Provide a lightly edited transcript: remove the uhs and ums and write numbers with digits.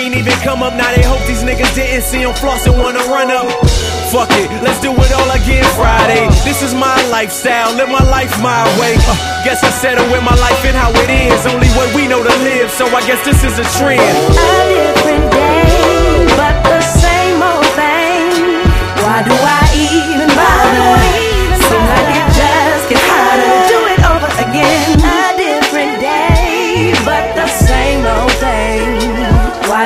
ain't even come up. Now they hope these niggas didn't see him floss and wanna run up. Fuck it, let's do it all again Friday. This is my lifestyle, live my life my way. Guess I settle with my life and how it is. Only way we know to live, so I guess this is a trend.